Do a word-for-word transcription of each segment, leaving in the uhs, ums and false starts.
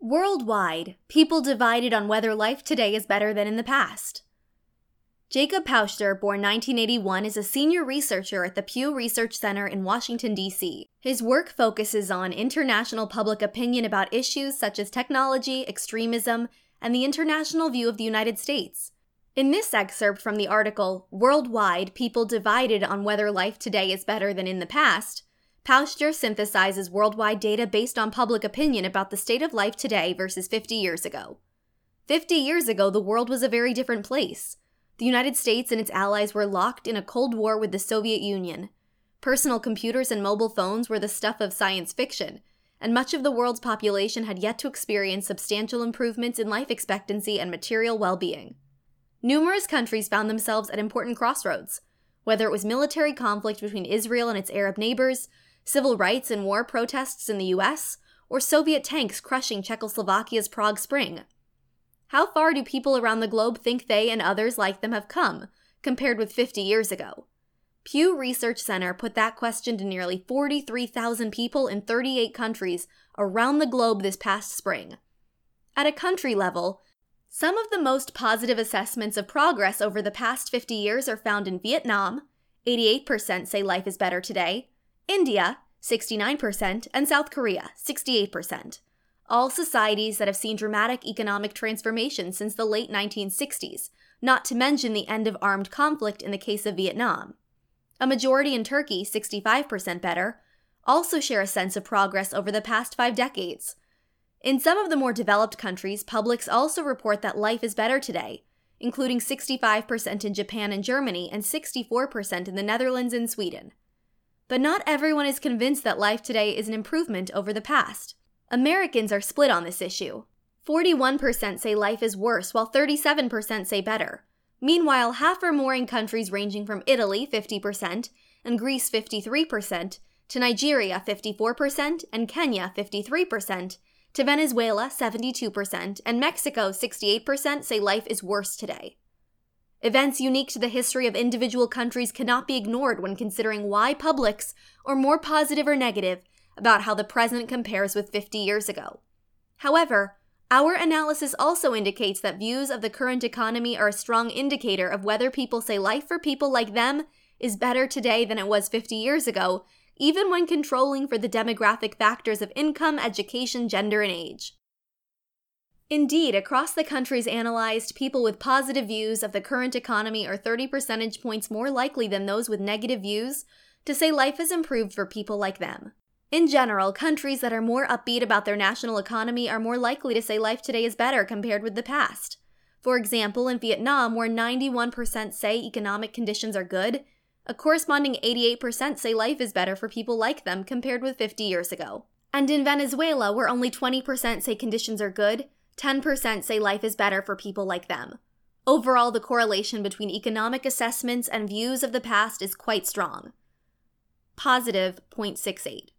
Worldwide, people divided on whether life today is better than in the past. Jacob Pauster, born nineteen eighty-one, is a senior researcher at the Pew Research Center in Washington, D C His work focuses on international public opinion about issues such as technology, extremism, and the international view of the United States. In this excerpt from the article, Worldwide, People Divided on Whether Life Today is Better Than in the Past, Pauster synthesizes worldwide data based on public opinion about the state of life today versus fifty years ago. fifty years ago, the world was a very different place. The United States and its allies were locked in a Cold War with the Soviet Union. Personal computers and mobile phones were the stuff of science fiction, and much of the world's population had yet to experience substantial improvements in life expectancy and material well-being. Numerous countries found themselves at important crossroads, whether it was military conflict between Israel and its Arab neighbors, civil rights and war protests in the U S, or Soviet tanks crushing Czechoslovakia's Prague Spring. How far do people around the globe think they and others like them have come, compared with fifty years ago? Pew Research Center put that question to nearly forty-three thousand people in thirty-eight countries around the globe this past spring. At a country level, some of the most positive assessments of progress over the past fifty years are found in Vietnam, eighty-eight percent say life is better today, India, sixty-nine percent, and South Korea, sixty-eight percent. All societies that have seen dramatic economic transformation since the late nineteen sixties, not to mention the end of armed conflict in the case of Vietnam. A majority in Turkey, sixty-five percent better, also share a sense of progress over the past five decades. In some of the more developed countries, publics also report that life is better today, including sixty-five percent in Japan and Germany and sixty-four percent in the Netherlands and Sweden. But not everyone is convinced that life today is an improvement over the past. Americans are split on this issue. forty-one percent say life is worse, while thirty-seven percent say better. Meanwhile, half or more in countries ranging from Italy, fifty percent, and Greece, fifty-three percent, to Nigeria, fifty-four percent, and Kenya, fifty-three percent, to Venezuela, seventy-two percent, and Mexico, sixty-eight percent, say life is worse today. Events unique to the history of individual countries cannot be ignored when considering why publics are more positive or negative about how the present compares with fifty years ago. However, our analysis also indicates that views of the current economy are a strong indicator of whether people say life for people like them is better today than it was fifty years ago, even when controlling for the demographic factors of income, education, gender, and age. Indeed, across the countries analyzed, people with positive views of the current economy are thirty percentage points more likely than those with negative views to say life has improved for people like them. In general, countries that are more upbeat about their national economy are more likely to say life today is better compared with the past. For example, in Vietnam, where ninety-one percent say economic conditions are good, a corresponding eighty-eight percent say life is better for people like them compared with fifty years ago. And in Venezuela, where only twenty percent say conditions are good, ten percent say life is better for people like them. Overall, the correlation between economic assessments and views of the past is quite strong. Positive zero point six eight.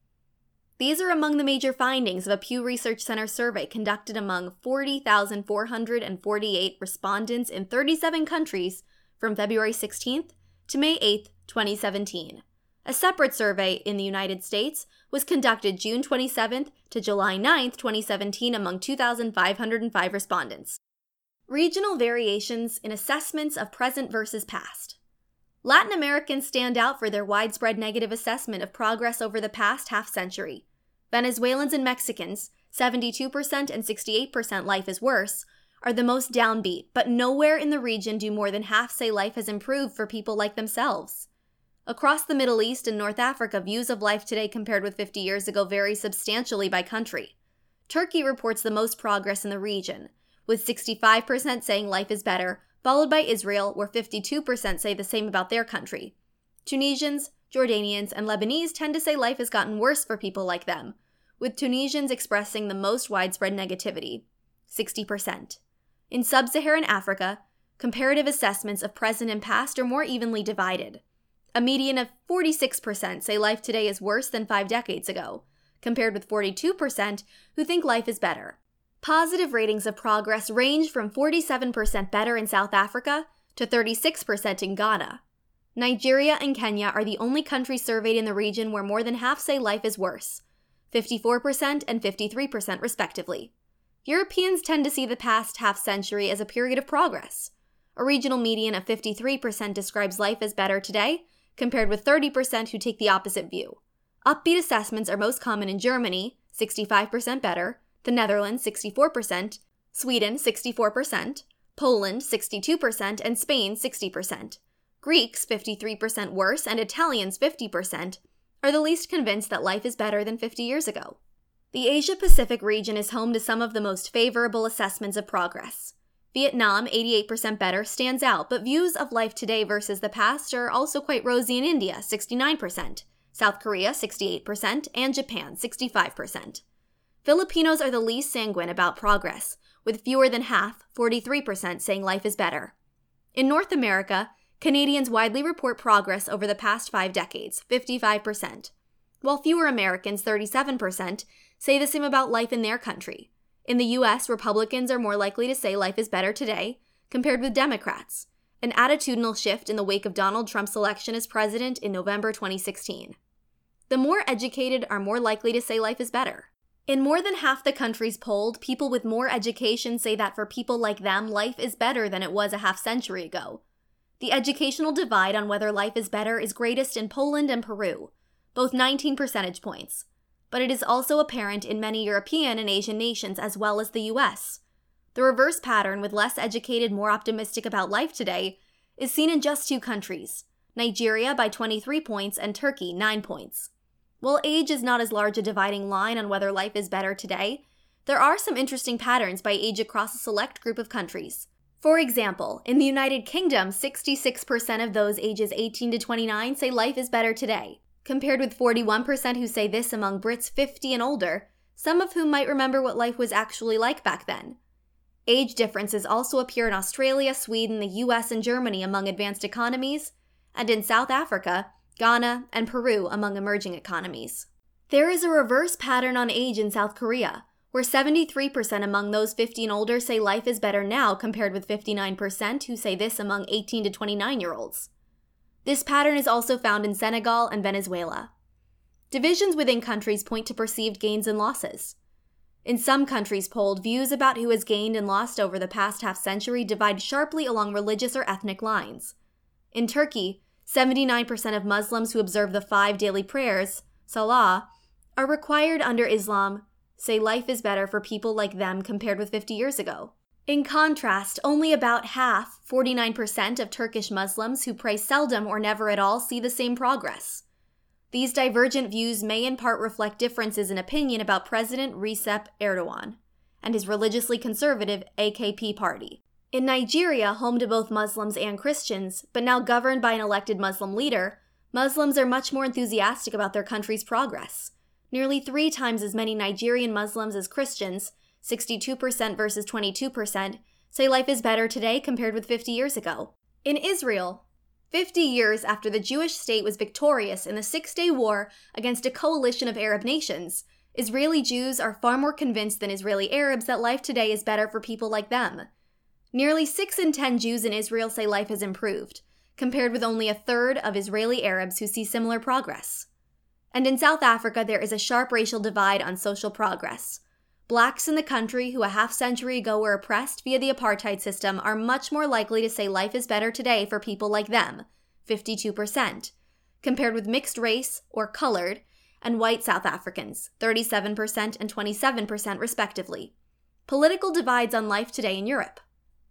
These are among the major findings of a Pew Research Center survey conducted among forty thousand four hundred forty-eight respondents in thirty-seven countries from February sixteenth to May eighth, twenty seventeen. A separate survey in the United States was conducted June twenty-seventh to July ninth, twenty seventeen among two thousand five hundred five respondents. Regional variations in assessments of present versus past. Latin Americans stand out for their widespread negative assessment of progress over the past half-century. Venezuelans and Mexicans, seventy-two percent and sixty-eight percent life is worse, are the most downbeat, but nowhere in the region do more than half say life has improved for people like themselves. Across the Middle East and North Africa, views of life today compared with fifty years ago vary substantially by country. Turkey reports the most progress in the region, with sixty-five percent saying life is better, followed by Israel, where fifty-two percent say the same about their country. Tunisians, Jordanians, and Lebanese tend to say life has gotten worse for people like them, with Tunisians expressing the most widespread negativity, sixty percent. In sub-Saharan Africa, comparative assessments of present and past are more evenly divided. A median of forty-six percent say life today is worse than five decades ago, compared with forty-two percent who think life is better. Positive ratings of progress range from forty-seven percent better in South Africa to thirty-six percent in Ghana. Nigeria and Kenya are the only countries surveyed in the region where more than half say life is worse. fifty-four percent and fifty-three percent respectively. Europeans tend to see the past half-century as a period of progress. A regional median of fifty-three percent describes life as better today, compared with thirty percent who take the opposite view. Upbeat assessments are most common in Germany, sixty-five percent better, the Netherlands, sixty-four percent, Sweden, sixty-four percent, Poland, sixty-two percent, and Spain, sixty percent. Greeks, fifty-three percent worse, and Italians, fifty percent, are the least convinced that life is better than fifty years ago. The Asia-Pacific region is home to some of the most favorable assessments of progress. Vietnam, eighty-eight percent better, stands out, but views of life today versus the past are also quite rosy in India, sixty-nine percent, South Korea, sixty-eight percent, and Japan, sixty-five percent. Filipinos are the least sanguine about progress, with fewer than half, forty-three percent, saying life is better. In North America, Canadians widely report progress over the past five decades, fifty-five percent, while fewer Americans, thirty-seven percent, say the same about life in their country. In the U S, Republicans are more likely to say life is better today, compared with Democrats, an attitudinal shift in the wake of Donald Trump's election as president in November twenty sixteen. The more educated are more likely to say life is better. In more than half the countries polled, people with more education say that for people like them, life is better than it was a half century ago. The educational divide on whether life is better is greatest in Poland and Peru, both nineteen percentage points. But it is also apparent in many European and Asian nations as well as the U S. The reverse pattern, with less educated more optimistic about life today, is seen in just two countries, Nigeria by twenty-three points and Turkey nine points. While age is not as large a dividing line on whether life is better today, there are some interesting patterns by age across a select group of countries. For example, in the United Kingdom, sixty-six percent of those ages eighteen to twenty-nine say life is better today, compared with forty-one percent who say this among Brits fifty and older, some of whom might remember what life was actually like back then. Age differences also appear in Australia, Sweden, the U S, and Germany among advanced economies, and in South Africa, Ghana, and Peru among emerging economies. There is a reverse pattern on age in South Korea, where seventy-three percent among those fifty and older say life is better now compared with fifty-nine percent who say this among eighteen to twenty-nine-year-olds. This pattern is also found in Senegal and Venezuela. Divisions within countries point to perceived gains and losses. In some countries polled, views about who has gained and lost over the past half-century divide sharply along religious or ethnic lines. In Turkey, seventy-nine percent of Muslims who observe the five daily prayers, Salah, are required under Islam, say life is better for people like them compared with fifty years ago. In contrast, only about half, forty-nine percent, of Turkish Muslims who pray seldom or never at all see the same progress. These divergent views may in part reflect differences in opinion about President Recep Erdogan and his religiously conservative A K P party. In Nigeria, home to both Muslims and Christians, but now governed by an elected Muslim leader, Muslims are much more enthusiastic about their country's progress. Nearly three times as many Nigerian Muslims as Christians, sixty-two percent versus twenty-two percent, say life is better today compared with fifty years ago. In Israel, fifty years after the Jewish state was victorious in the Six-Day War against a coalition of Arab nations, Israeli Jews are far more convinced than Israeli Arabs that life today is better for people like them. Nearly six in ten Jews in Israel say life has improved, compared with only a third of Israeli Arabs who see similar progress. And in South Africa, there is a sharp racial divide on social progress. Blacks in the country who a half-century ago were oppressed via the apartheid system are much more likely to say life is better today for people like them, fifty-two percent, compared with mixed race, or colored, and white South Africans, thirty-seven percent and twenty-seven percent respectively. Political divides on life today in Europe.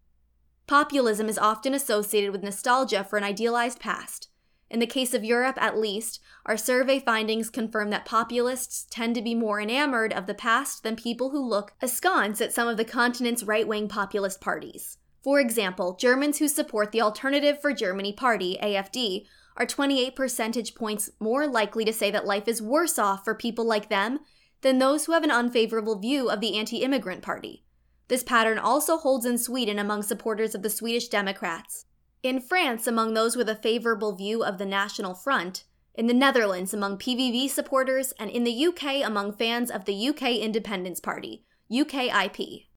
Populism is often associated with nostalgia for an idealized past. In the case of Europe, at least, our survey findings confirm that populists tend to be more enamored of the past than people who look askance at some of the continent's right-wing populist parties. For example, Germans who support the Alternative for Germany Party, A F D, are twenty-eight percentage points more likely to say that life is worse off for people like them than those who have an unfavorable view of the anti-immigrant party. This pattern also holds in Sweden among supporters of the Swedish Democrats, in France among those with a favorable view of the National Front, in the Netherlands among P V V supporters, and in the U K among fans of the U K Independence Party, U K I P.